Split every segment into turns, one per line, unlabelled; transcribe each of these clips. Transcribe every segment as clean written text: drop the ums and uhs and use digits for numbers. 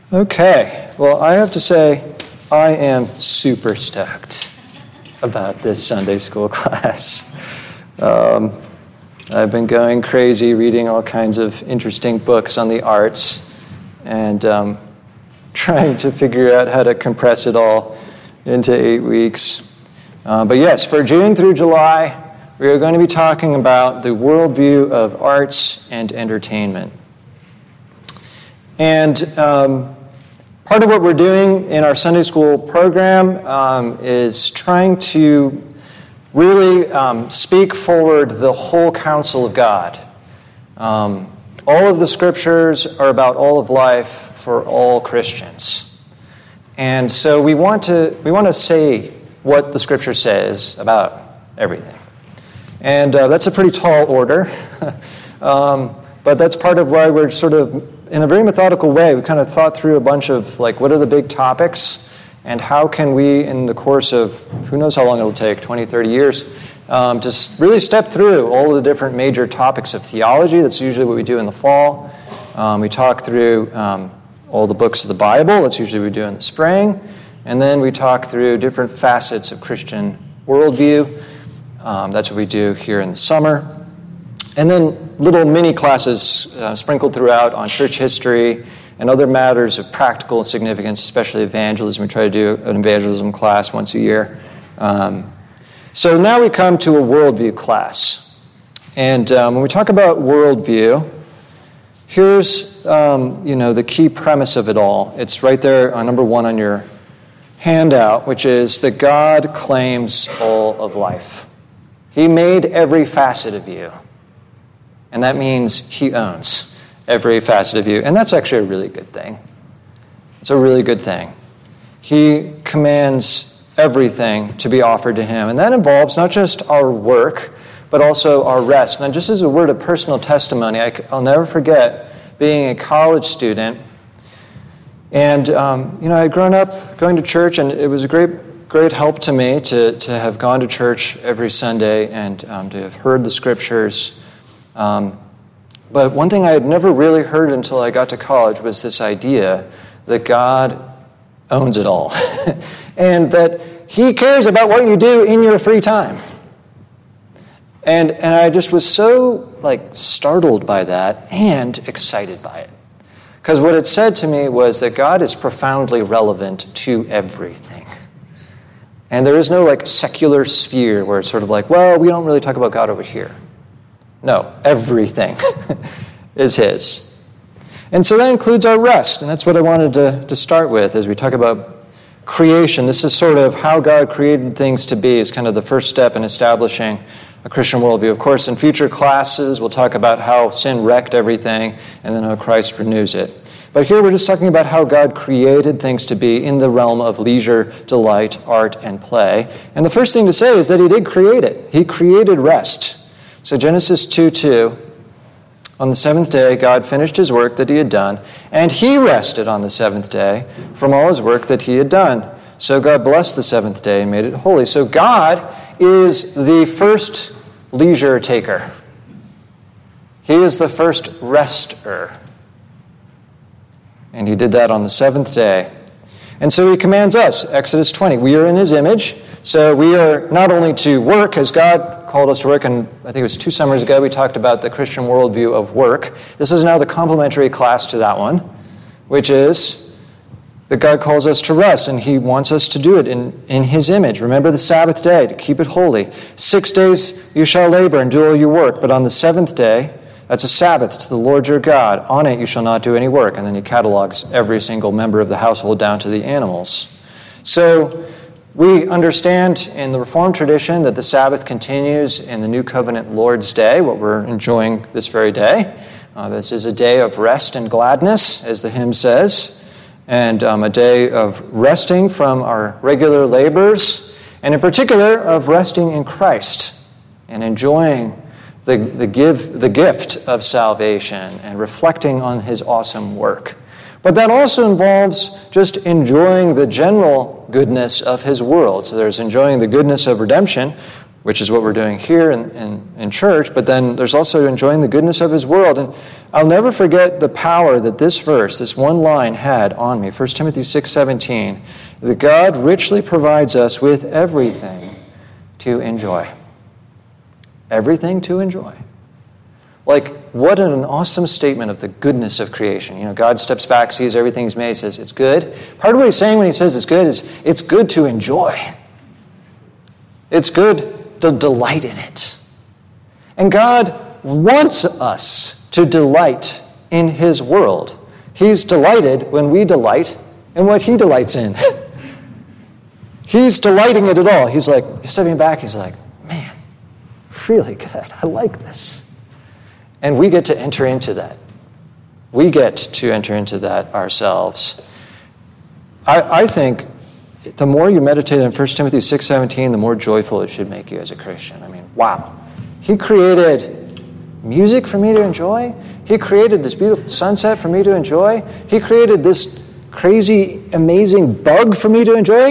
Okay, well, I have to say, I am super stoked about this Sunday school class. I've been going crazy reading all kinds of interesting books on the arts and trying to figure out how to compress it all into 8 weeks. But yes, for June through July, we are going to be talking about the worldview of arts and entertainment. And part of what we're doing in our Sunday school program is trying to really speak forward the whole counsel of God. All of the scriptures are about all of life for all Christians. And so we want to say what the scripture says about everything. And that's a pretty tall order. But that's part of why we're sort of, in a very methodical way, we kind of thought through a bunch of, what are the big topics, and how can we, in the course of, who knows how long it'll take, 20, 30 years, just really step through all of the different major topics of theology. That's usually what we do in the fall. We talk through all the books of the Bible. That's usually what we do in the spring. And then we talk through different facets of Christian worldview. That's what we do here in the summer. And then little mini classes sprinkled throughout on church history and other matters of practical significance, especially evangelism. We try to do an evangelism class once a year. So now we come to a worldview class. And when we talk about worldview, here's the key premise of it all. It's right there on number 1 on your handout, which is that God claims all of life. He made every facet of you. And that means he owns every facet of you. And that's actually a really good thing. It's a really good thing. He commands everything to be offered to him. And that involves not just our work, but also our rest. And just as a word of personal testimony, I'll never forget being a college student. And, I'd grown up going to church, and it was a great help to me to have gone to church every Sunday and to have heard the scriptures. But one thing I had never really heard until I got to college was this idea that God owns it all and that he cares about what you do in your free time. And I just was so startled by that and excited by it. Because what it said to me was that God is profoundly relevant to everything. And there is no secular sphere where it's sort of we don't really talk about God over here. No, everything is his. And so that includes our rest, and that's what I wanted to start with as we talk about creation. This is sort of how God created things to be, is kind of the first step in establishing a Christian worldview. Of course, in future classes, we'll talk about how sin wrecked everything and then how Christ renews it. But here we're just talking about how God created things to be in the realm of leisure, delight, art, and play. And the first thing to say is that he did create it. He created rest. So Genesis 2:2, on the seventh day, God finished his work that he had done, and he rested on the seventh day from all his work that he had done. So God blessed the seventh day and made it holy. So God is the first leisure taker. He is the first rester. And he did that on the seventh day. And so he commands us, Exodus 20. We are in his image, so we are not only to work as God called us to work, and I think it was 2 summers ago we talked about the Christian worldview of work. This is now the complementary class to that one, which is that God calls us to rest, and he wants us to do it in his image. Remember the Sabbath day, to keep it holy. 6 days you shall labor and do all your work, but on the seventh day, that's a Sabbath to the Lord your God. On it you shall not do any work. And then he catalogs every single member of the household down to the animals. So we understand in the Reformed tradition that the Sabbath continues in the New Covenant Lord's Day, what we're enjoying this very day. This is a day of rest and gladness, as the hymn says, and a day of resting from our regular labors, and in particular of resting in Christ and enjoying the gift of salvation and reflecting on his awesome work. But that also involves just enjoying the general goodness of his world. So there's enjoying the goodness of redemption, which is what we're doing here in church, but then there's also enjoying the goodness of his world. And I'll never forget the power that this verse, this one line, had on me. 1 Timothy 6:17, that God richly provides us with everything to enjoy. Everything to enjoy. Like, what an awesome statement of the goodness of creation. You know, God steps back, sees everything he's made, says it's good. Part of what he's saying when he says it's good is it's good to enjoy. It's good to delight in it. And God wants us to delight in his world. He's delighted when we delight in what he delights in. He's delighting in it all. He's like, he's stepping back, he's like, man, really good. I like this. And we get to enter into that. We get to enter into that ourselves. I think the more you meditate on 1 Timothy 6:17, the more joyful it should make you as a Christian. I mean, wow. He created music for me to enjoy. He created this beautiful sunset for me to enjoy. He created this crazy, amazing bug for me to enjoy.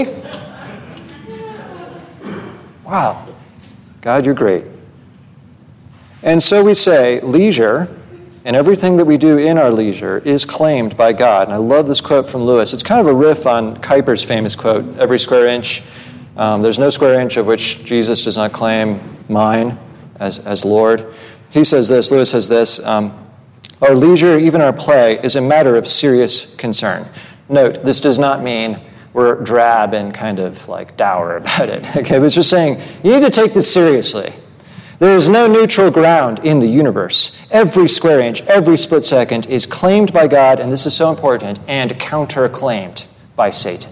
Wow. God, you're great. And so we say, leisure, and everything that we do in our leisure is claimed by God. And I love this quote from Lewis. It's kind of a riff on Kuyper's famous quote, every square inch. There's no square inch of which Jesus does not claim mine as Lord. He says this, Lewis says this, our leisure, even our play, is a matter of serious concern. Note, this does not mean we're drab and kind of like dour about it. Okay, but it's just saying, you need to take this seriously. There is no neutral ground in the universe. Every square inch, every split second is claimed by God, and this is so important, and counterclaimed by Satan.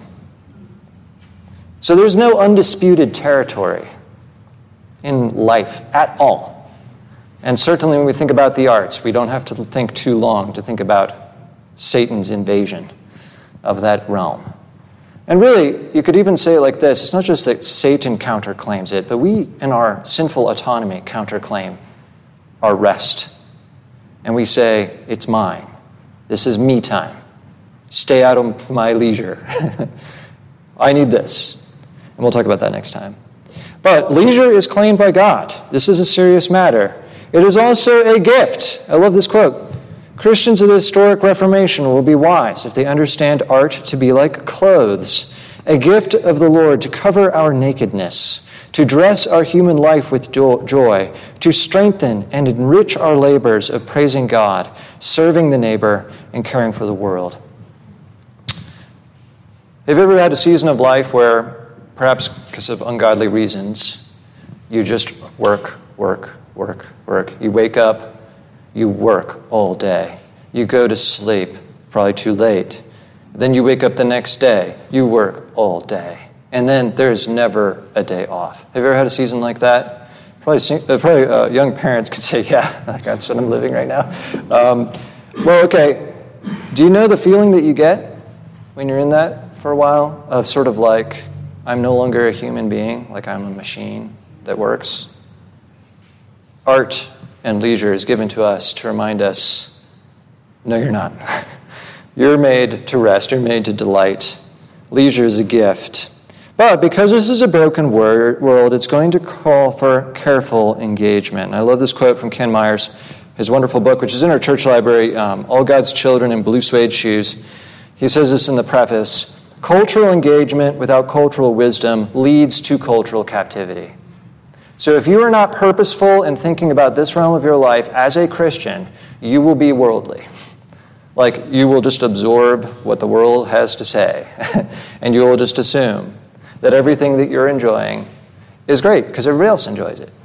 So there's no undisputed territory in life at all. And certainly when we think about the arts, we don't have to think too long to think about Satan's invasion of that realm. And really, you could even say it like this. It's not just that Satan counterclaims it, but we, in our sinful autonomy, counterclaim our rest. And we say, it's mine. This is me time. Stay out of my leisure. I need this. And we'll talk about that next time. But leisure is claimed by God. This is a serious matter. It is also a gift. I love this quote. Christians of the historic Reformation will be wise if they understand art to be like clothes, a gift of the Lord to cover our nakedness, to dress our human life with joy, to strengthen and enrich our labors of praising God, serving the neighbor, and caring for the world. Have you ever had a season of life where, perhaps because of ungodly reasons, you just work? You wake up, you work all day. You go to sleep, probably too late. Then you wake up the next day. You work all day. And then there's never a day off. Have you ever had a season like that? Probably young parents could say, yeah, that's what I'm living right now. Well, okay. Do you know the feeling that you get when you're in that for a while? Of sort of like, I'm no longer a human being, like I'm a machine that works. Art and leisure is given to us to remind us, no, you're not. You're made to rest. You're made to delight. Leisure is a gift. But because this is a broken world, it's going to call for careful engagement. And I love this quote from Ken Myers, his wonderful book, which is in our church library, All God's Children in Blue Suede Shoes. He says this in the preface, cultural engagement without cultural wisdom leads to cultural captivity. So if you are not purposeful in thinking about this realm of your life as a Christian, you will be worldly. Like, you will just absorb what the world has to say, and you will just assume that everything that you're enjoying is great because everybody else enjoys it.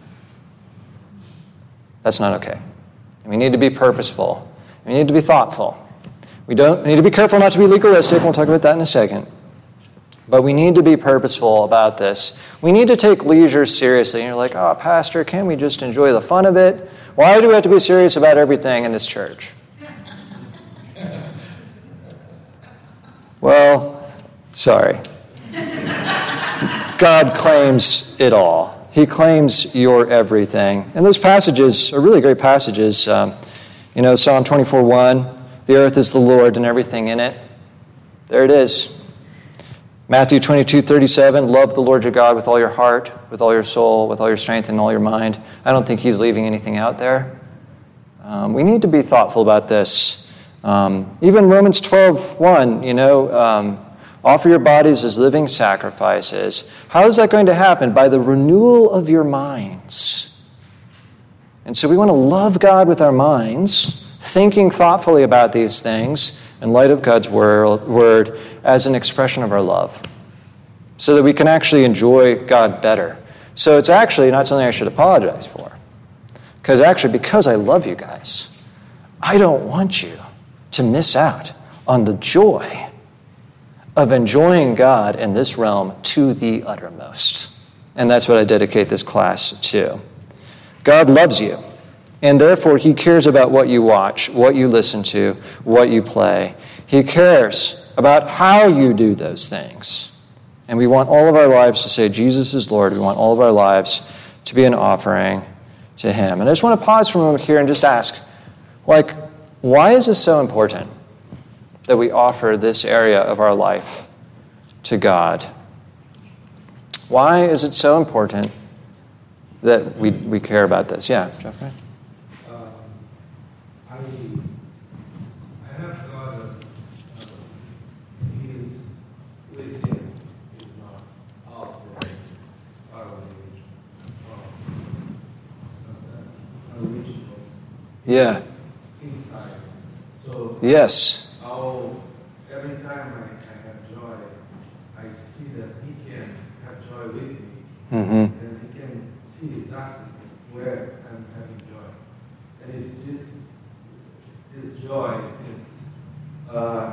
That's not okay. We need to be purposeful. We need to be thoughtful. We need to be careful not to be legalistic. We'll talk about that in a second. But we need to be purposeful about this. We need to take leisure seriously. And you're like, oh, Pastor, can't we just enjoy the fun of it? Why do we have to be serious about everything in this church? Well, sorry. God claims it all. He claims your everything. And those passages are really great passages. Psalm 24:1, the earth is the Lord and everything in it. There it is. Matthew 22:37, love the Lord your God with all your heart, with all your soul, with all your strength, and all your mind. I don't think he's leaving anything out there. We need to be thoughtful about this. Even Romans 12:1, offer your bodies as living sacrifices. How is that going to happen? By the renewal of your minds. And so we want to love God with our minds, thinking thoughtfully about these things in light of God's word as an expression of our love, so that we can actually enjoy God better. So it's actually not something I should apologize for. Because I love you guys, I don't want you to miss out on the joy of enjoying God in this realm to the uttermost. And that's what I dedicate this class to. God loves you, and therefore he cares about what you watch, what you listen to, what you play. He cares about how you do those things. And we want all of our lives to say, Jesus is Lord. We want all of our lives to be an offering to him. And I just want to pause for a moment here and just ask, why is this so important that we offer this area of our life to God? Why is it so important that we care about this? Yeah, Jeffrey?
I have God as he is within, he's not out there, far away, unreachable.
Yeah.
Inside. So
yes.
Every time I have joy, I see that he can have joy with me.
Mm-hmm.
And he can see exactly where I'm having joy. And if this joy is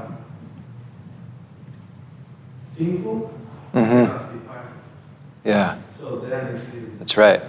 sinful, it cannot be part of it.
Yeah.
So then it is.
That's right.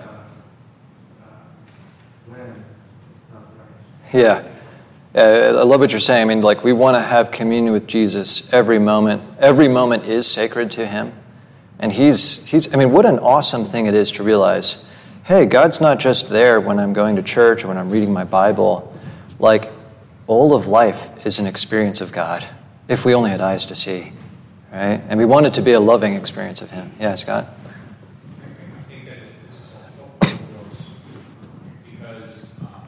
When it's not right.
Yeah. I love what you're saying. I mean, we want to have communion with Jesus every moment. Every moment is sacred to him. And what an awesome thing it is to realize, hey, God's not just there when I'm going to church or when I'm reading my Bible. All of life is an experience of God, if we only had eyes to see, right? And we want it to be a loving experience of him. Yeah, Scott?
I think that this is helpful because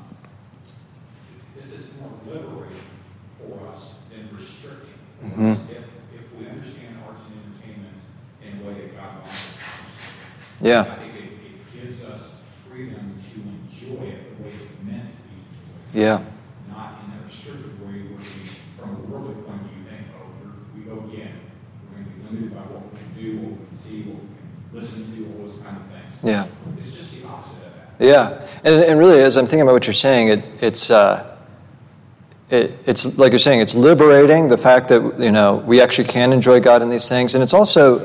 this is more liberating for us than restricting for us if we understand arts and entertainment in a way that God wants us to understand.
Yeah.
I think it gives us freedom to enjoy it the way it's meant to be enjoyed.
Yeah.
Not in a restricted way where from a worldly point of view, think, we go again. We're going to be limited by what we can do, what we can see, what we can listen to, all those kind of things.
Yeah.
It's just the opposite of that.
Yeah. And really, as I'm thinking about what you're saying, it's like you're saying, it's liberating, the fact that, we actually can enjoy God in these things. And it's also,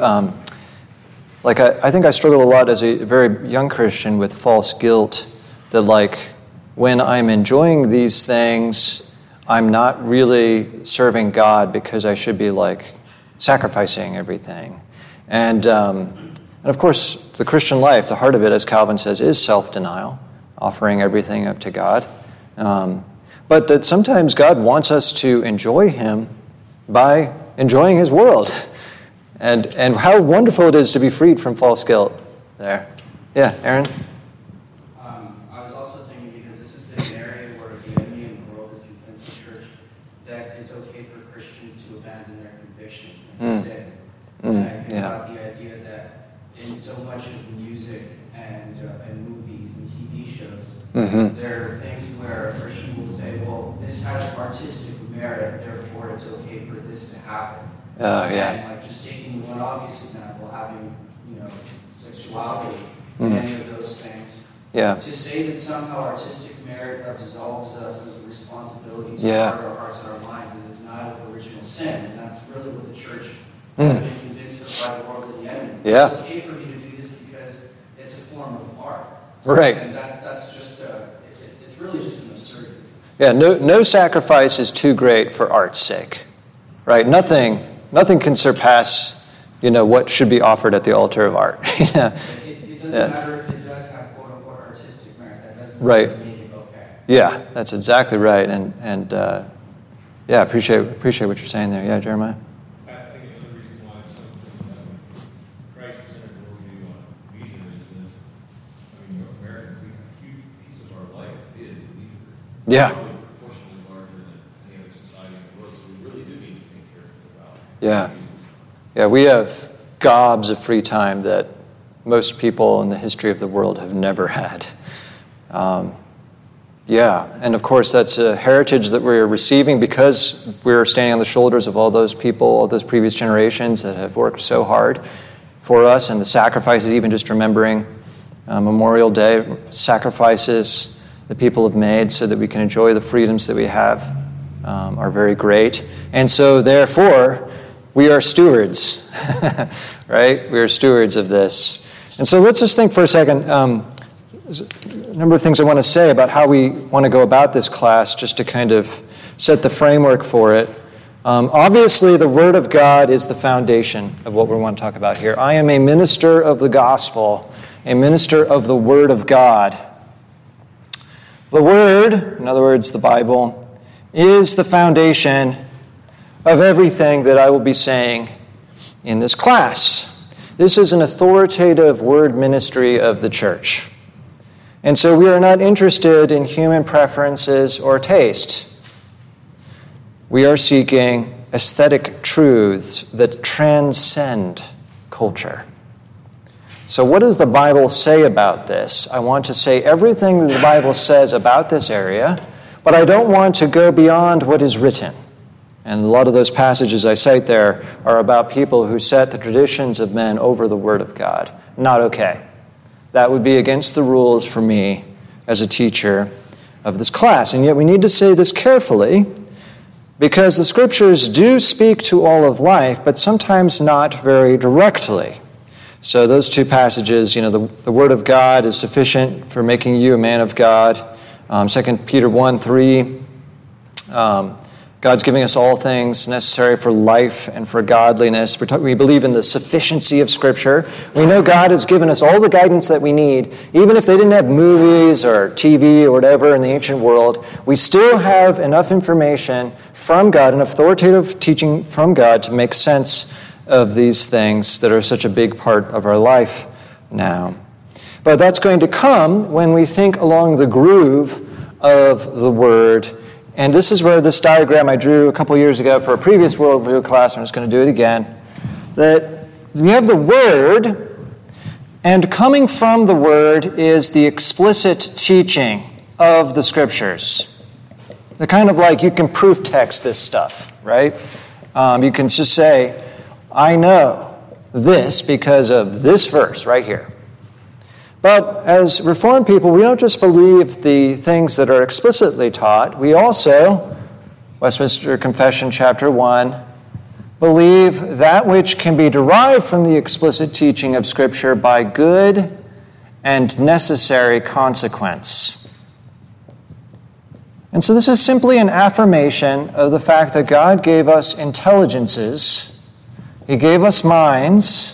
I think I struggled a lot as a very young Christian with false guilt that, when I'm enjoying these things, I'm not really serving God because I should be, sacrificing everything. And of course, the Christian life, the heart of it, as Calvin says, is self-denial, offering everything up to God. But that sometimes God wants us to enjoy him by enjoying his world. And how wonderful it is to be freed from false guilt there. Yeah, Aaron?
I was also thinking, because this has been an area where the enemy and the world has convinced the church that it's okay for Christians to abandon their convictions and to sin. And I think about the idea that in so much of music and movies and TV shows, there are things where a Christian will say, well, this has artistic merit, therefore it's okay for this to happen. And just taking one obvious example, having, sexuality, any of those things.
Yeah.
To say that somehow artistic merit absolves us of the responsibility to guard our hearts and our minds is not of original sin, and that's really what the church has been convinced of by the world and the enemy.
Yeah.
It's okay for me to do this because it's a form of art.
Right.
And that's just it's really just an absurdity.
Yeah, no sacrifice is too great for art's sake, right? Nothing can surpass, what should be offered at the altar of art.
It doesn't matter if it does have quote-unquote artistic merit. That doesn't make it okay.
Yeah, that's exactly right. And appreciate what you're saying there. Yeah, Jeremiah?
I think another reason why it's so important
Yeah.
Proportionally larger than any other society in the world, so we really do need to think carefully about
Yeah.
how to use this.
Yeah, we have gobs of free time that most people in the history of the world have never had. And of course that's a heritage that we're receiving because we're standing on the shoulders of all those people, all those previous generations that have worked so hard for us, and the sacrifices, even just remembering Memorial Day, sacrifices that people have made so that we can enjoy the freedoms that we have are very great. And so therefore, we are stewards, right? We are stewards of this. And so let's just think for a second. There's a number of things I want to say about how we want to go about this class, just to kind of set the framework for it. Obviously, the Word of God is the foundation of what we want to talk about here. I am a minister of the gospel, a minister of the Word of God. The Word, in other words, the Bible, is the foundation of everything that I will be saying in this class. This is an authoritative word ministry of the church. And so we are not interested in human preferences or taste. We are seeking aesthetic truths that transcend culture. So what does the Bible say about this? I want to say everything that the Bible says about this area, but I don't want to go beyond what is written. And a lot of those passages I cite there are about people who set the traditions of men over the Word of God. Not okay. That would be against the rules for me as a teacher of this class. And yet we need to say this carefully because the Scriptures do speak to all of life, but sometimes not very directly. So those two passages, the Word of God is sufficient for making you a man of God. 2 Peter 1:3, God's giving us all things necessary for life and for godliness. We believe in the sufficiency of Scripture. We know God has given us all the guidance that we need. Even if they didn't have movies or TV or whatever in the ancient world, we still have enough information from God, an authoritative teaching from God to make sense of these things that are such a big part of our life now. But that's going to come when we think along the groove of the Word. And this is where this diagram I drew a couple years ago for a previous worldview class, I'm just going to do it again, that we have the Word, and coming from the Word is the explicit teaching of the Scriptures. They're kind of like you can proof text this stuff, right? You can just say, I know this because of this verse right here. But as Reformed people, we don't just believe the things that are explicitly taught. We also, Westminster Confession, chapter 1, believe that which can be derived from the explicit teaching of Scripture by good and necessary consequence. And so this is simply an affirmation of the fact that God gave us intelligences, He gave us minds,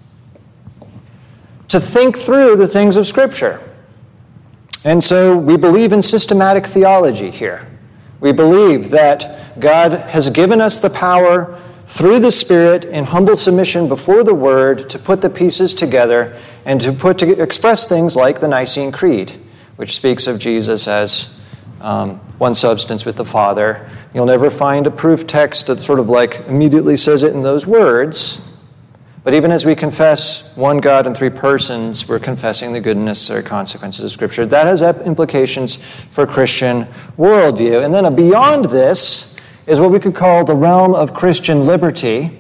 to think through the things of Scripture. And so we believe in systematic theology here. We believe that God has given us the power through the Spirit in humble submission before the Word to put the pieces together and to express things like the Nicene Creed, which speaks of Jesus as one substance with the Father. You'll never find a proof text that sort of like immediately says it in those words. But even as we confess one God in three persons, we're confessing the good and necessary consequences of Scripture. That has implications for Christian worldview. And then beyond this is what we could call the realm of Christian liberty.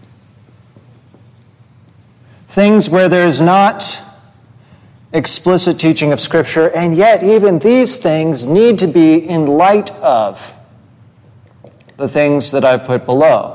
Things where there's not explicit teaching of Scripture, and yet even these things need to be in light of the things that I've put below.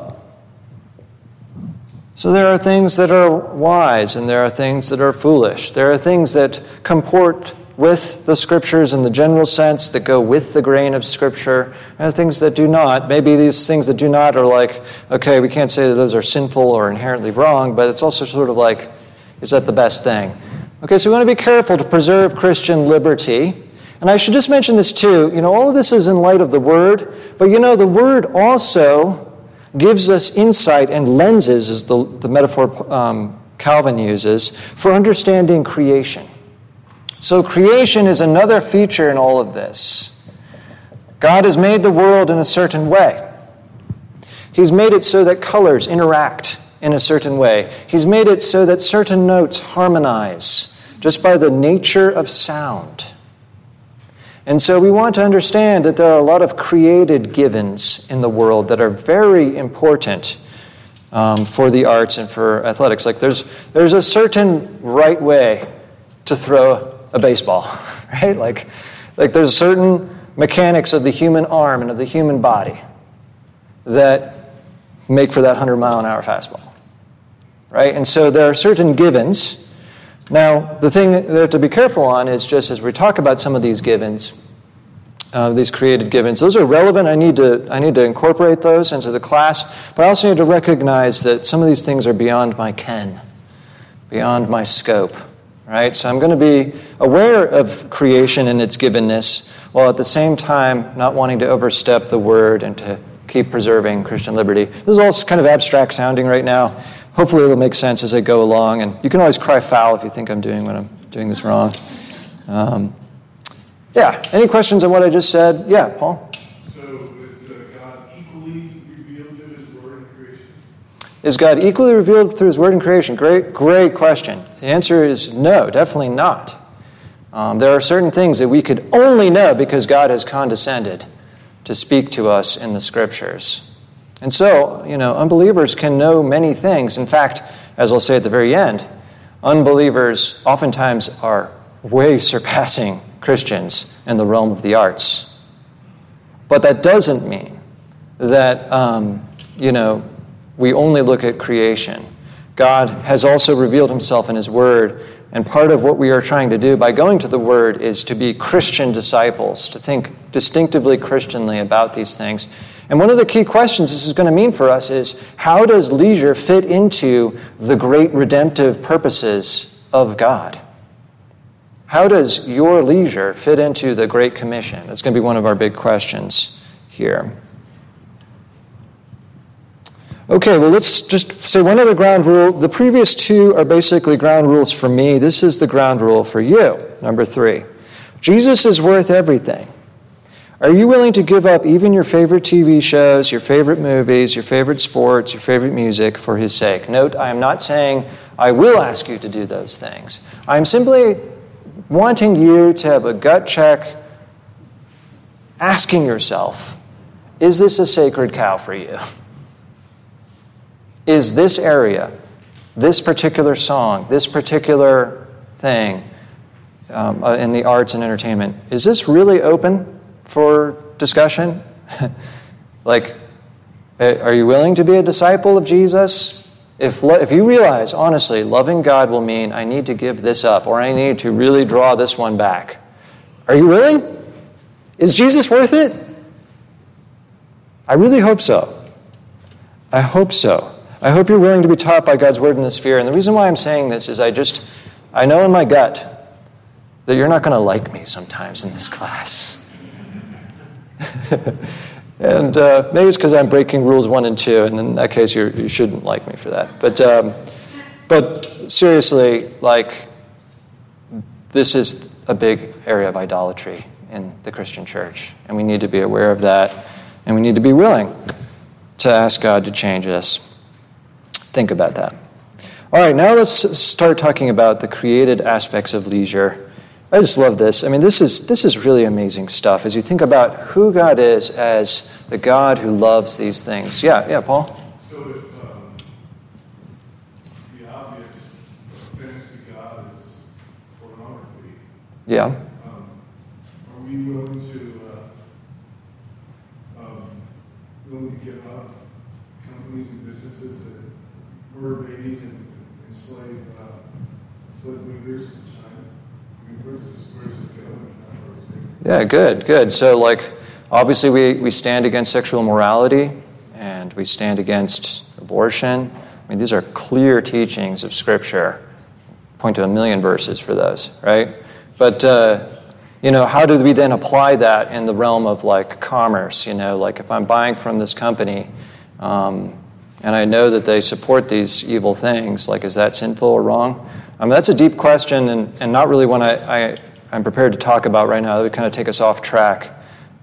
So there are things that are wise and there are things that are foolish. There are things that comport with the Scriptures in the general sense, that go with the grain of Scripture, and things that do not. Maybe these things that do not are like, okay, we can't say that those are sinful or inherently wrong, but it's also sort of like, is that the best thing? Okay, so we want to be careful to preserve Christian liberty. And I should just mention this too. All of this is in light of the Word, but the Word also gives us insight and lenses, is the metaphor Calvin uses, for understanding creation. So creation is another feature in all of this. God has made the world in a certain way. He's made it so that colors interact in a certain way. He's made it so that certain notes harmonize just by the nature of sound. And so we want to understand that there are a lot of created givens in the world that are very important for the arts and for athletics. Like there's a certain right way to throw a baseball, right? Like there's certain mechanics of the human arm and of the human body that make for that 100-mile-an-hour fastball, right? And so there are certain givens. Now, the thing that we have to be careful on is just as we talk about some of these givens, these created givens, those are relevant. I need to incorporate those into the class, but I also need to recognize that some of these things are beyond my ken, beyond my scope, right? So I'm going to be aware of creation and its givenness, while at the same time not wanting to overstep the word and to keep preserving Christian liberty. This is all kind of abstract sounding right now. Hopefully it will make sense as I go along, and you can always cry foul if you think I'm doing this wrong. Any questions on what I just said? Yeah, Paul?
So is God equally revealed in His Word in creation?
Is God equally revealed through His Word in creation? Great question. The answer is no, definitely not. There are certain things that we could only know because God has condescended to speak to us in the Scriptures. And so, unbelievers can know many things. In fact, as I'll say at the very end, unbelievers oftentimes are way surpassing Christians in the realm of the arts. But that doesn't mean that, we only look at creation. God has also revealed Himself in His Word, and part of what we are trying to do by going to the Word is to be Christian disciples, to think distinctively Christianly about these things. And one of the key questions this is going to mean for us is, how does leisure fit into the great redemptive purposes of God? How does your leisure fit into the Great Commission? That's going to be one of our big questions here. Okay, well, let's just say one other ground rule. The previous two are basically ground rules for me. This is the ground rule for you. Number 3. Jesus is worth everything. Are you willing to give up even your favorite TV shows, your favorite movies, your favorite sports, your favorite music for His sake? Note, I am not saying I will ask you to do those things. I'm simply wanting you to have a gut check, asking yourself, is this a sacred cow for you? Is this area, this particular song, this particular thing in the arts and entertainment, is this really open for discussion? Are you willing to be a disciple of Jesus? If you realize, honestly, loving God will mean I need to give this up, or I need to really draw this one back, are you willing? Is Jesus worth it? I really hope so. I hope so. I hope you're willing to be taught by God's Word in this sphere. And the reason why I'm saying this is I know in my gut that you're not going to like me sometimes in this class. And maybe it's because I'm breaking rules 1 and 2, and in that case you shouldn't like me for that. But seriously, this is a big area of idolatry in the Christian church, and we need to be aware of that, and we need to be willing to ask God to change us. Think about that. All right, now let's start talking about the created aspects of leisure. I just love this. I mean, this is really amazing stuff as you think about who God is as the God who loves these things. Yeah, Paul?
So if the obvious offense to God is pornography,
Yeah.
are we willing to give up companies and businesses that murder babies and enslave Uyghurs in China? I mean, where's it going?
Yeah, good. So, obviously we stand against sexual immorality, and we stand against abortion. I mean, these are clear teachings of Scripture. Point to 1,000,000 verses for those, right? But, how do we then apply that in the realm of, commerce? If I'm buying from this company, and I know that they support these evil things, is that sinful or wrong? That's a deep question, and not really one I'm prepared to talk about right now. That would kind of take us off track.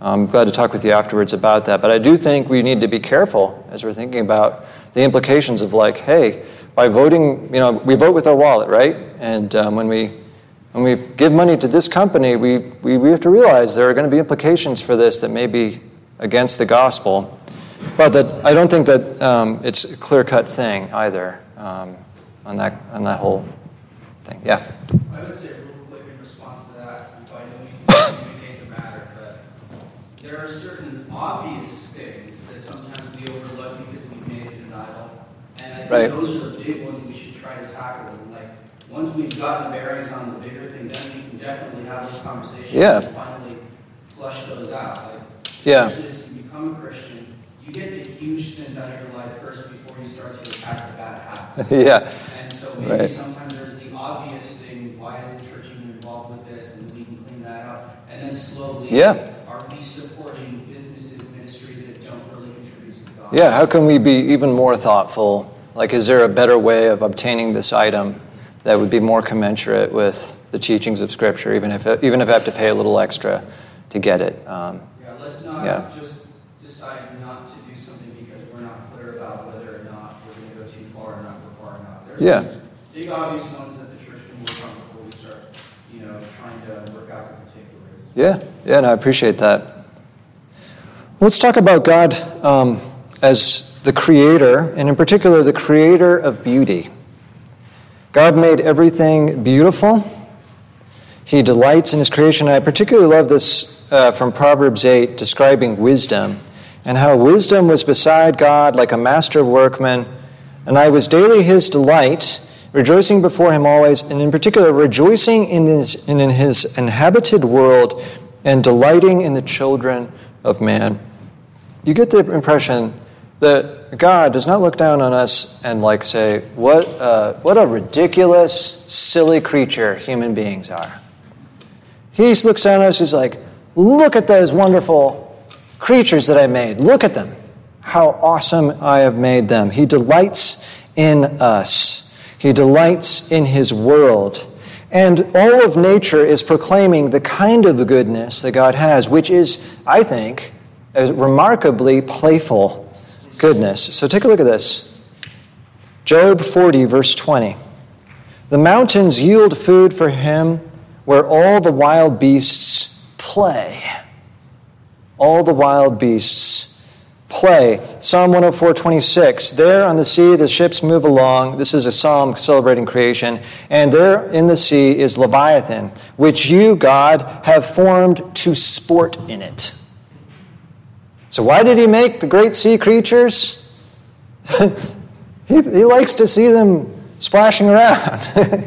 I'm glad to talk with you afterwards about that. But I do think we need to be careful as we're thinking about the implications of like, hey, by voting, we vote with our wallet, right? And when we give money to this company, we have to realize there are going to be implications for this that may be against the gospel. But that I don't think that it's a clear-cut thing either on that whole thing. Yeah.
I would say real quick in response to that, and by no means to communicate the matter, but there are certain obvious things that sometimes we overlook because we've made it an idol. And I think those are the big ones we should try to tackle. And like once we've gotten bearings on the bigger things, then we can definitely have those conversations and finally flush those out. Like, especially as you become a Christian, you get the huge sins out of your life first before you start to attack the bad habits. And so maybe sometimes there's the obvious thing, why is the church even involved with this? And we can clean that up. And then slowly, are we supporting businesses, ministries that don't really contribute to the gospel?
Yeah, how can we be even more thoughtful? Like, is there a better way of obtaining this item that would be more commensurate with the teachings of Scripture, even if I have to pay a little extra to get it?
Let's not just decide not to do something because we're not clear about whether or not we're going to go too far or not go far enough. There's big obvious ones that the church can work on before we start, trying to work out the particulars.
And I appreciate that. Let's talk about God as the creator, and in particular, the creator of beauty. God made everything beautiful. He delights in his creation. And I particularly love this from Proverbs 8, describing wisdom, and how wisdom was beside God like a master workman, and I was daily his delight, rejoicing before him always, and in particular, rejoicing in his inhabited world and delighting in the children of man. You get the impression that God does not look down on us and say, what a ridiculous, silly creature human beings are. He looks down on us, he's like, look at those wonderful creatures that I made. Look at them. How awesome I have made them. He delights in us. He delights in his world. And all of nature is proclaiming the kind of goodness that God has, which is, I think, a remarkably playful goodness. So take a look at this. Job 40, verse 20. The mountains yield food for him where all the wild beasts play. All the wild beasts play. Psalm 104:26. There on the sea the ships move along. This is a psalm celebrating creation. And there in the sea is Leviathan, which you, God, have formed to sport in it. So why did he make the great sea creatures? he likes to see them splashing around.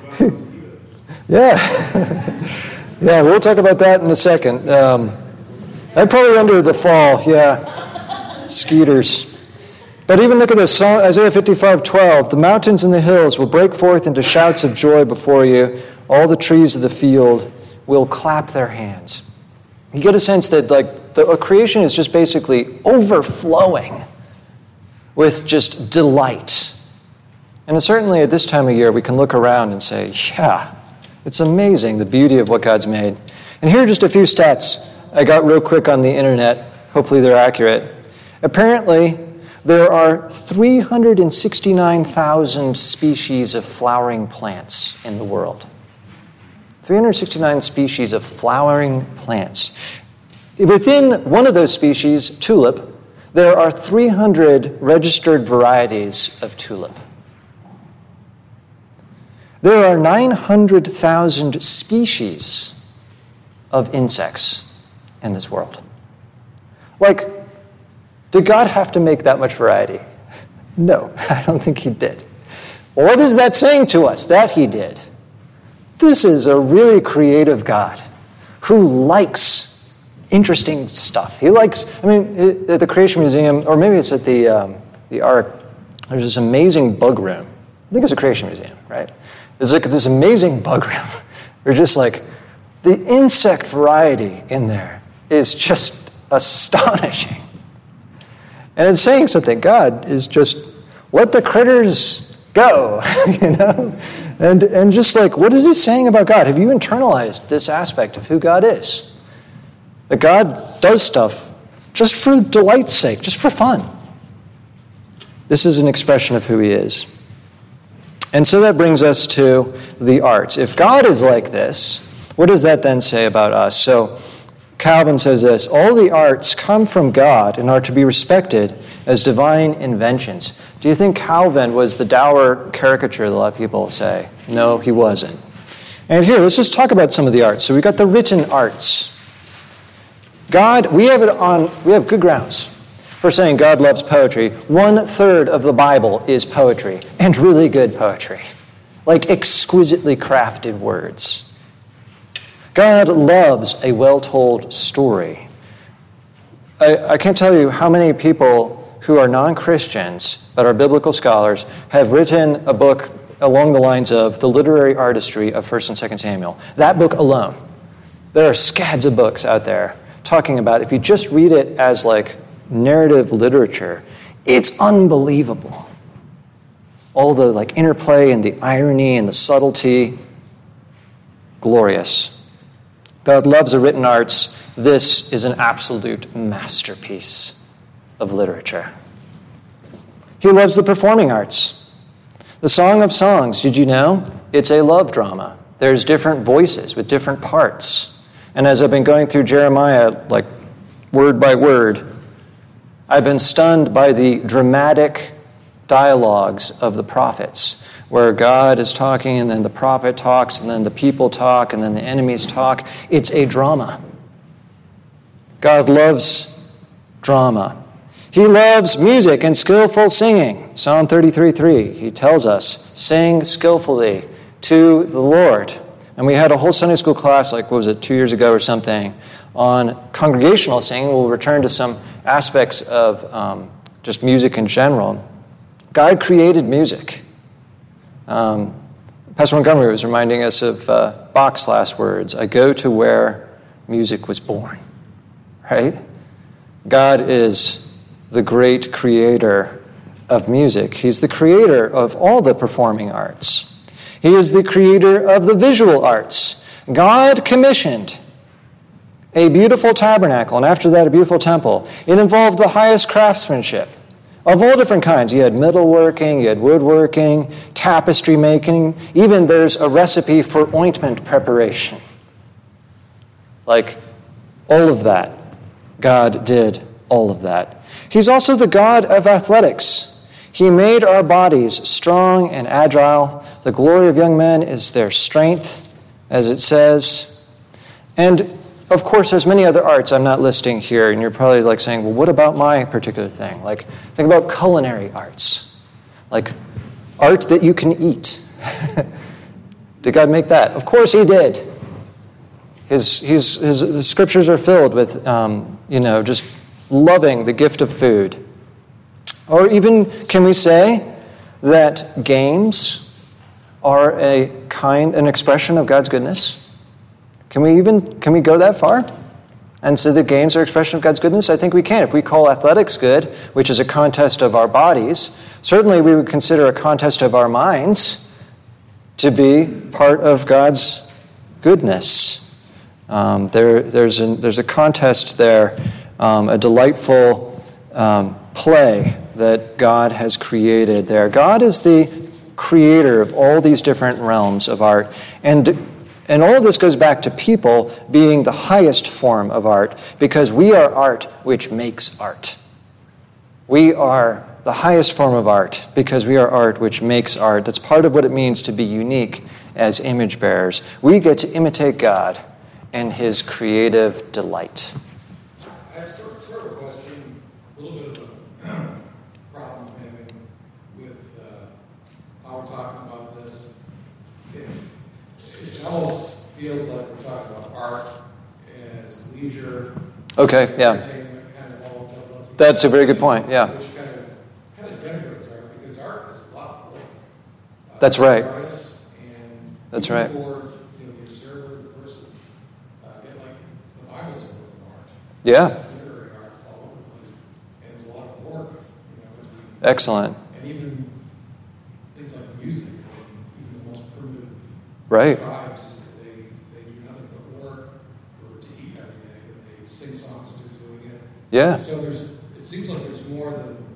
Yeah, we'll talk about that in a second. I'd probably under the fall, skeeters. But even look at this, Isaiah 55:12. The mountains and the hills will break forth into shouts of joy before you. All the trees of the field will clap their hands. You get a sense that the creation is just basically overflowing with just delight. And certainly at this time of year, we can look around and say, it's amazing, the beauty of what God's made. And here are just a few stats I got real quick on the internet. Hopefully they're accurate. Apparently, there are 369,000 species of flowering plants in the world. 369 species of flowering plants. Within one of those species, tulip, there are 300 registered varieties of tulip. There are 900,000 species of insects in this world. Did God have to make that much variety? No, I don't think he did. What is that saying to us? That he did. This is a really creative God who likes interesting stuff. He likes, at the Creation Museum, or maybe it's at the Ark, there's this amazing bug room. I think it's a Creation Museum, right? There's this amazing bug room. We're just the insect variety in there is just astonishing. And it's saying something. God is just, let the critters go, And just what is he saying about God? Have you internalized this aspect of who God is? That God does stuff just for delight's sake, just for fun. This is an expression of who he is. And so that brings us to the arts. If God is like this, what does that then say about us? So Calvin says this: all the arts come from God and are to be respected as divine inventions. Do you think Calvin was the dour caricature that a lot of people say? No, he wasn't. And here, let's just talk about some of the arts. So we got the written arts. God, we have good grounds for saying God loves poetry. 1/3 of the Bible is poetry, and really good poetry, like exquisitely crafted words. God loves a well-told story. I can't tell you how many people who are non-Christians but are biblical scholars have written a book along the lines of the literary artistry of 1 and 2 Samuel. That book alone. There are scads of books out there talking about, if you just read it as like narrative literature, it's unbelievable. All the like interplay and the irony and the subtlety, glorious. God loves the written arts. This is an absolute masterpiece of literature. He loves the performing arts. The Song of Songs, did you know? It's a love drama. There's different voices with different parts. And as I've been going through Jeremiah, like word by word, I've been stunned by the dramatic dialogues of the prophets, where God is talking and then the prophet talks and then the people talk and then the enemies talk. It's a drama. God loves drama. He loves music and skillful singing. Psalm 33:3, he tells us, sing skillfully to the Lord. And we had a whole Sunday school class, 2 years ago or something, on congregational singing. We'll return to some aspects of just music in general. God created music. Pastor Montgomery was reminding us of Bach's last words, I go to where music was born. Right? God is the great creator of music. He's the creator of all the performing arts. He is the creator of the visual arts. God commissioned a beautiful tabernacle, and after that a beautiful temple. It involved the highest craftsmanship of all different kinds. You had metalworking, you had woodworking, tapestry making. Even there's a recipe for ointment preparation. Like all of that. God did all of that. He's also the God of athletics. He made our bodies strong and agile. The glory of young men is their strength, as it says. And, of course, there's many other arts I'm not listing here, and you're probably like saying, well, what about my particular thing? Like, think about culinary arts. Like, art that you can eat. Did God make that? Of course he did. His scriptures are filled with, just loving the gift of food. Or even, can we say that games are an expression of God's goodness? Can we go that far and say that games are an expression of God's goodness? I think we can. If we call athletics good, which is a contest of our bodies, certainly we would consider a contest of our minds to be part of God's goodness. There's a contest there, a delightful play that God has created there. God is the creator of all these different realms of art. And all of this goes back to people being the highest form of art, because we are art which makes art. We are the highest form of art because we are art which makes art. That's part of what it means to be unique as image bearers. We get to imitate God and his creative delight.
I have sort of a question, a little bit of a problem I'm having with how we're talking about this. It almost feels like we're talking about art as leisure.
Okay, yeah.
Entertainment, kind of all jumbled up together.
That's a very good point, yeah.
Which kind of denigrates art, because art is a lot more.
That's right.
Artists and
That's right.
for the observer, the person, get like the Bible's a work of art.
Yeah.
Literary art all over the place, and it's a lot of work. As we,
Excellent.
and even things like music, even the most primitive
Right.
tribes, is that they do nothing but work to eat every day, but they sing
Yeah.
So it seems like there's more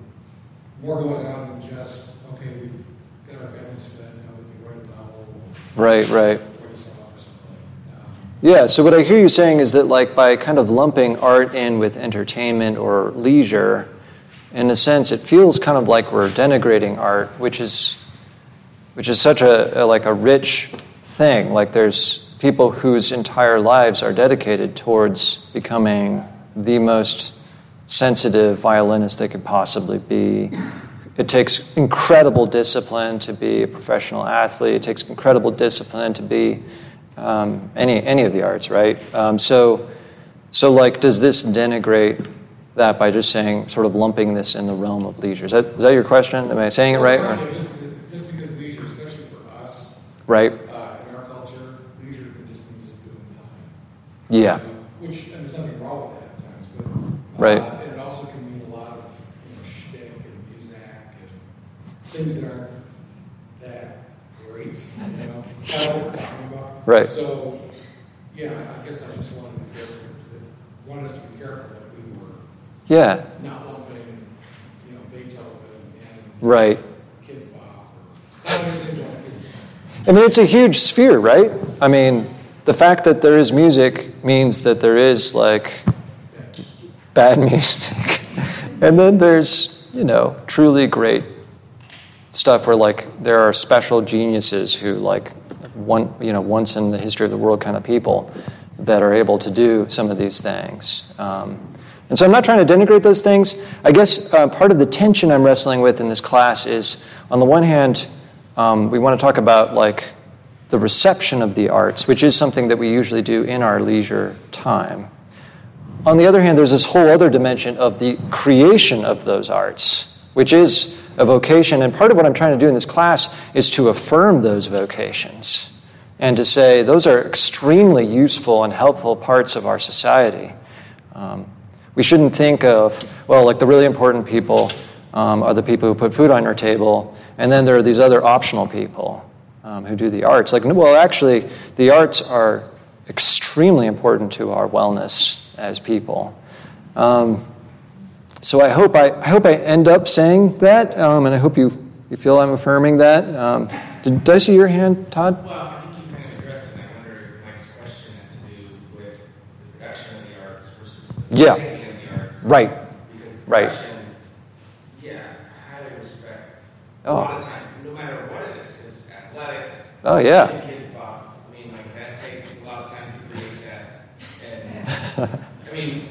going on than just, okay, we've got our families fed, now we can write a novel.
Right.
Write a song or something.
Yeah, so what I hear you saying is that like by kind of lumping art in with entertainment or leisure, in a sense, it feels kind of like we're denigrating art, which is such a rich thing. Like there's people whose entire lives are dedicated towards becoming the most sensitive violinist they could possibly be. It takes incredible discipline to be a professional athlete. It takes incredible discipline to be any of the arts, right? So like, does this denigrate that by just saying, sort of lumping this in the realm of leisure? Is that your question? Am I saying it right? Or?
Just because leisure, especially for us,
right.
In our culture, leisure can just mean just doing nothing.
Yeah.
Which, and there's nothing wrong with that at times, but
right.
And it also can mean a lot of shtick and music and things that aren't that great. Kind of what we're talking about.
Right.
So, yeah, I guess I just wanted us to be careful that we were not lumping, Beethoven and
right.
Kids Bop.
I mean, it's a huge sphere, right? I mean, the fact that there is music means that there is, like, bad music. And then there's, truly great stuff where, like, there are special geniuses who, like, once in the history of the world kind of people that are able to do some of these things. And so I'm not trying to denigrate those things. I guess part of the tension I'm wrestling with in this class is, on the one hand, we want to talk about like the reception of the arts, which is something that we usually do in our leisure time. On the other hand, there's this whole other dimension of the creation of those arts, which is a vocation. And part of what I'm trying to do in this class is to affirm those vocations and to say those are extremely useful and helpful parts of our society. We shouldn't think of, like the really important people are the people who put food on our table, and then there are these other optional people who do the arts. Actually, the arts are extremely important to our wellness as people. So I hope I end up saying that, and I hope you feel I'm affirming that. Did I see your hand, Todd?
Well, I think you kind of addressed it. I wonder if Mike's question has to do with the production of the arts versus the thinking of the arts.
Right.
Because the
right.
production, highly respect. A lot of time, no matter what it is, because athletics, Kids Bop, that takes a lot of time to create that. And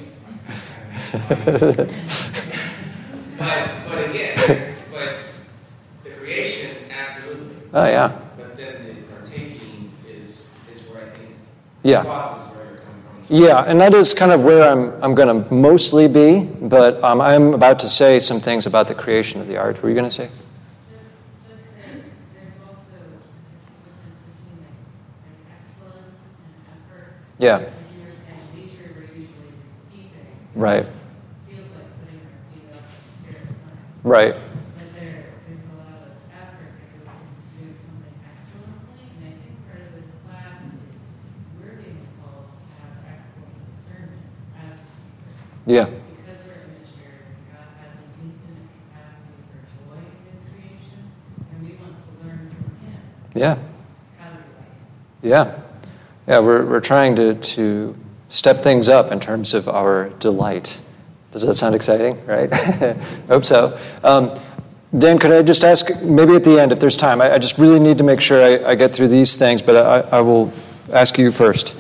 but again, the creation, absolutely.
Oh, yeah.
But then the partaking is where I think
Yeah.
thought is where you're coming from.
Yeah, and that is kind of where I'm going to mostly be, but I'm about to say some things about the creation of the art. What were you going to say?
Just that there's also this difference between like excellence and effort.
Yeah.
Like you were saying, leisure, we're usually receiving.
Right.
Feels like putting our feet up in spirit's mind.
Right.
But there's a lot of effort that goes into doing something excellently, and I think part of this class is we're being called to have excellent discernment as receivers.
Yeah.
Because we're image bearers, and God has an infinite capacity for joy in His creation, and we want to learn from Him.
Yeah.
How do we like Him?
Yeah. Yeah, we're trying to step things up in terms of our delight. Does that sound exciting? Right? Hope so. Dan, could I just ask, maybe at the end, if there's time, I just really need to make sure I get through these things, but I will ask you first,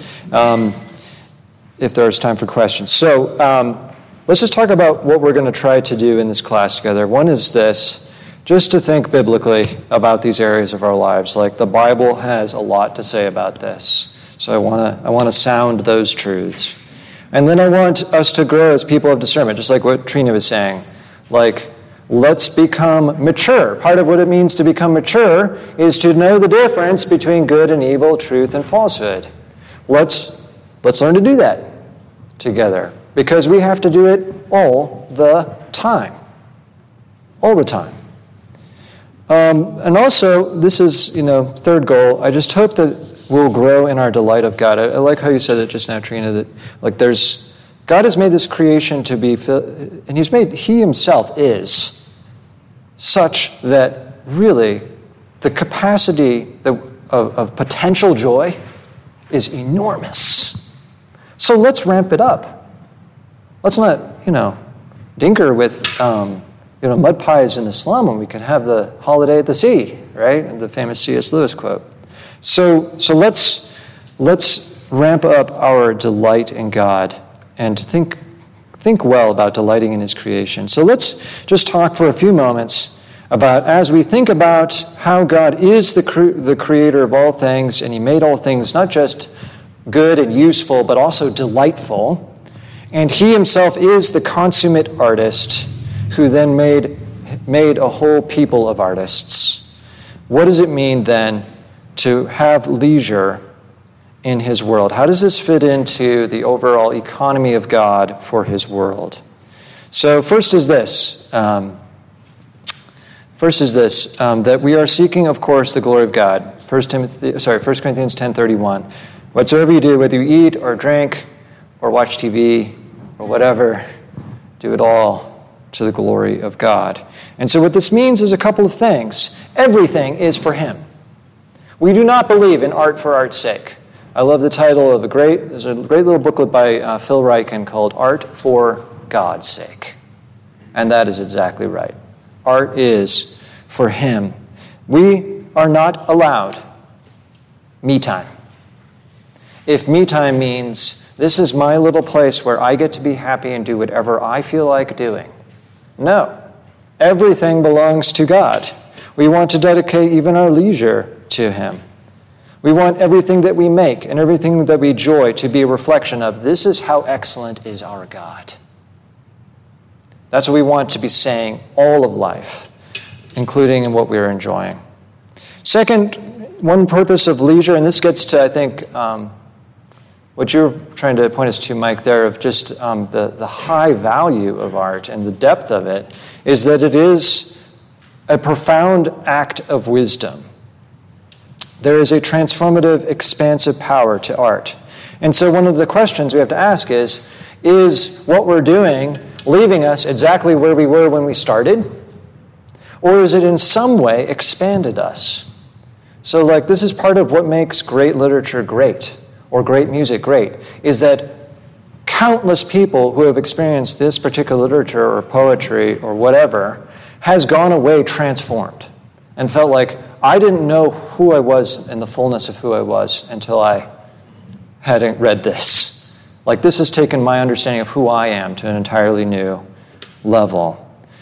if there's time for questions. So let's just talk about what we're going to try to do in this class together. One is this, just to think biblically about these areas of our lives. Like the Bible has a lot to say about this. So I want to sound those truths. And then I want us to grow as people of discernment, just like what Trina was saying. Like, let's become mature. Part of what it means to become mature is to know the difference between good and evil, truth and falsehood. Let's learn to do that together, because we have to do it all the time. All the time. And also, this is, third goal. I just hope that we'll grow in our delight of God. I like how you said it just now, Trina, that like there's God has made this creation to be, and he himself is such that really the capacity of potential joy is enormous. So let's ramp it up. Let's not, dinker with, mud pies in the slum when we can have the holiday at the sea, right? The famous C.S. Lewis quote. So let's ramp up our delight in God and think well about delighting in his creation. So let's just talk for a few moments about, as we think about how God is the creator of all things, and he made all things not just good and useful, but also delightful. And he himself is the consummate artist who then made a whole people of artists. What does it mean then to have leisure in his world? How does this fit into the overall economy of God for his world? So first is this, that we are seeking, of course, the glory of God. 1 Corinthians 10:31. Whatsoever you do, whether you eat or drink or watch TV or whatever, do it all to the glory of God. And so what this means is a couple of things. Everything is for him. We do not believe in art for art's sake. I love the title of there's a great little booklet by Phil Ryken called Art for God's Sake. And that is exactly right. Art is for him. We are not allowed me time. If me time means this is my little place where I get to be happy and do whatever I feel like doing. No. Everything belongs to God. We want to dedicate even our leisure to him. We want everything that we make and everything that we enjoy to be a reflection of this is how excellent is our God. That's what we want to be saying all of life, including in what we are enjoying. Second, one purpose of leisure, and this gets to, I think, what you're trying to point us to, Mike, there, of just the high value of art and the depth of it, is that it is a profound act of wisdom. There is a transformative, expansive power to art. And so one of the questions we have to ask is what we're doing leaving us exactly where we were when we started? Or is it in some way expanded us? So this is part of what makes great literature great, or great music great, is that countless people who have experienced this particular literature or poetry or whatever has gone away transformed and felt like, I didn't know who I was in the fullness of who I was until I hadn't read this. This has taken my understanding of who I am to an entirely new level.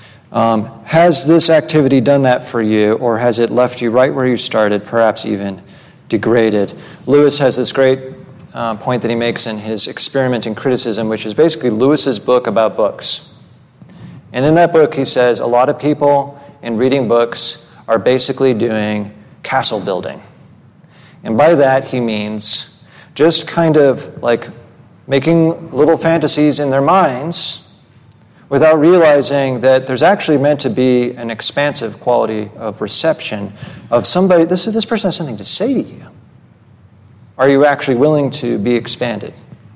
Has this activity done that for you, or has it left you right where you started, perhaps even degraded? Lewis has this great point that he makes in his Experiment in Criticism, which is basically Lewis's book about books. And in that book, he says a lot of people in reading books are basically doing castle building. And by that, he means just kind of making little fantasies in their minds without realizing that there's actually meant to be an expansive quality of reception of somebody. This person has something to say to you. Are you actually willing to be expanded?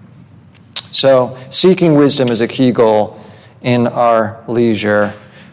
So seeking wisdom is a key goal in our leisure.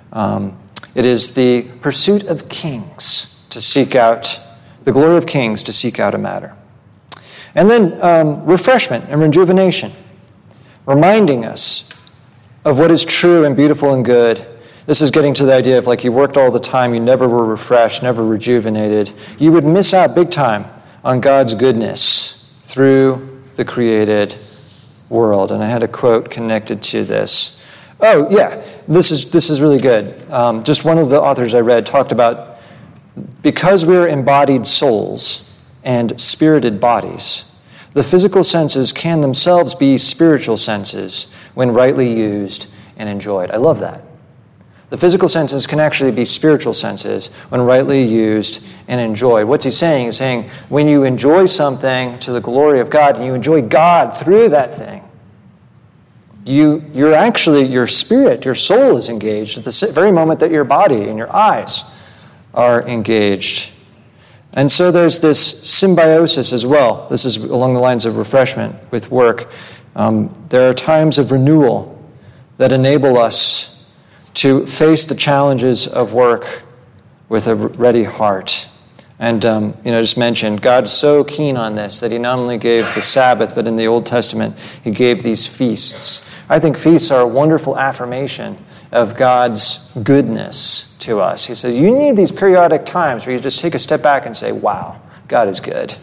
It is the pursuit of kings to seek out, the glory of kings to seek out a matter. And then refreshment and rejuvenation, reminding us of what is true and beautiful and good. This is getting to the idea of you worked all the time, you never were refreshed, never rejuvenated. You would miss out big time on God's goodness through the created world. And I had a quote connected to this. Oh, yeah, this is really good. Just one of the authors I read talked about, because we're embodied souls and spirited bodies, the physical senses can themselves be spiritual senses when rightly used and enjoyed. I love that. The physical senses can actually be spiritual senses when rightly used and enjoyed. What's he saying? He's saying when you enjoy something to the glory of God and you enjoy God through that thing, you're actually, your spirit, your soul is engaged at the very moment that your body and your eyes are engaged. And so there's this symbiosis as well. This is along the lines of refreshment with work. There are times of renewal that enable us to face the challenges of work with a ready heart. And, just mentioned, God's so keen on this that he not only gave the Sabbath, but in the Old Testament, he gave these feasts. I think feasts are a wonderful affirmation of God's goodness to us. He says, you need these periodic times where you just take a step back and say, wow, God is good.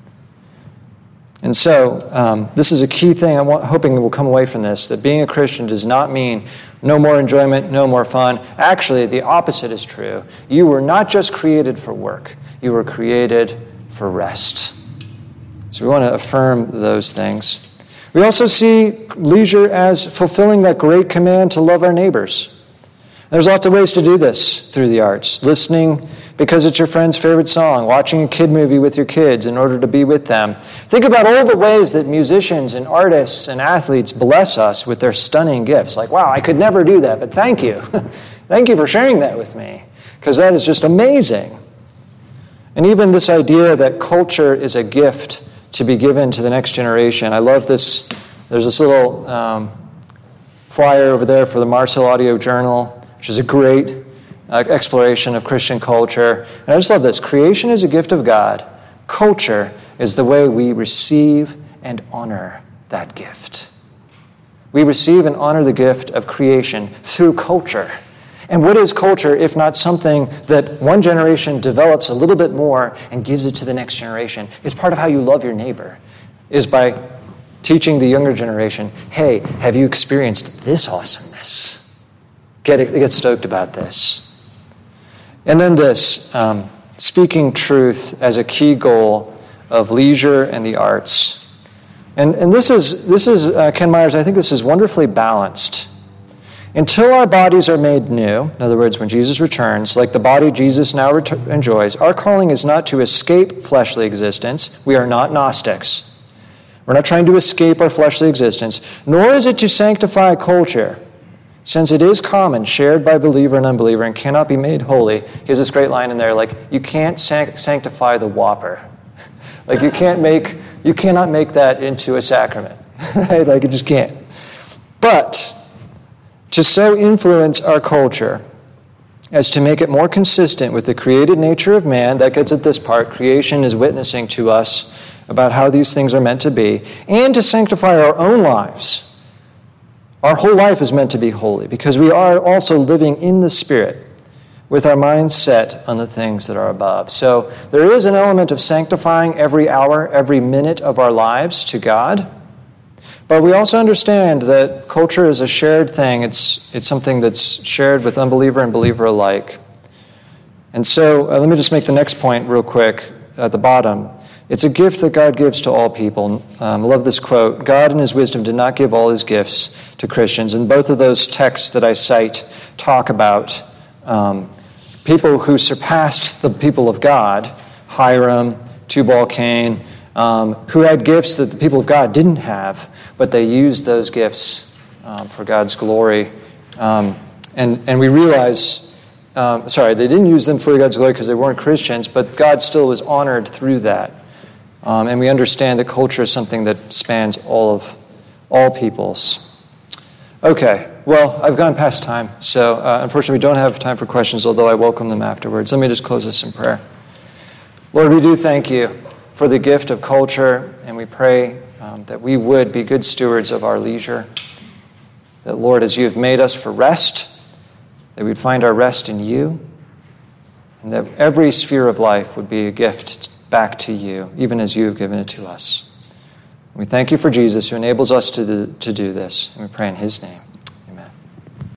And so, this is a key thing I'm hoping we'll come away from this, that being a Christian does not mean no more enjoyment, no more fun. Actually, the opposite is true. You were not just created for work. You were created for rest. So we want to affirm those things. We also see leisure as fulfilling that great command to love our neighbors. There's lots of ways to do this through the arts. Listening because it's your friend's favorite song, watching a kid movie with your kids in order to be with them. Think about all the ways that musicians and artists and athletes bless us with their stunning gifts. Like, wow, I could never do that, but thank you. Thank you for sharing that with me, because that is just amazing. And even this idea that culture is a gift to be given to the next generation. I love this. There's this little flyer over there for the Mars Hill Audio Journal, which is a great exploration of Christian culture. And I just love this. Creation is a gift of God. Culture is the way we receive and honor that gift. We receive and honor the gift of creation through culture. And what is culture if not something that one generation develops a little bit more and gives it to the next generation? It's part of how you love your neighbor, is by teaching the younger generation, hey, have you experienced this awesomeness? Get stoked about this. And then this, speaking truth as a key goal of leisure and the arts. And this is Ken Myers, I think this is wonderfully balanced. Until our bodies are made new, in other words, when Jesus returns, like the body Jesus now enjoys, our calling is not to escape fleshly existence. We are not Gnostics. We're not trying to escape our fleshly existence, nor is it to sanctify culture, since it is common, shared by believer and unbeliever, and cannot be made holy. Here's this great line in there, like, you can't sanctify the Whopper. Like, you cannot make that into a sacrament, right? Like, you just can't. But to so influence our culture as to make it more consistent with the created nature of man, that gets at this part, creation is witnessing to us about how these things are meant to be, and to sanctify our own lives. Our whole life is meant to be holy because we are also living in the Spirit with our minds set on the things that are above. So there is an element of sanctifying every hour, every minute of our lives to God. But we also understand that culture is a shared thing. It's something that's shared with unbeliever and believer alike. And so let me just make the next point real quick at the bottom. It's a gift that God gives to all people. I love this quote. God in his wisdom did not give all his gifts to Christians. And both of those texts that I cite talk about people who surpassed the people of God, Hiram, Tubal-Cain, who had gifts that the people of God didn't have, but they used those gifts for God's glory. And we realize, they didn't use them for God's glory because they weren't Christians, but God still was honored through that. And we understand that culture is something that spans all peoples. Okay, well, I've gone past time, so unfortunately we don't have time for questions, although I welcome them afterwards. Let me just close this in prayer. Lord, we do thank you for the gift of culture, and we pray that we would be good stewards of our leisure. That, Lord, as you have made us for rest, that we'd find our rest in you, and that every sphere of life would be a gift back to you, even as you have given it to us. We thank you for Jesus, who enables us to do this, and we pray in his name.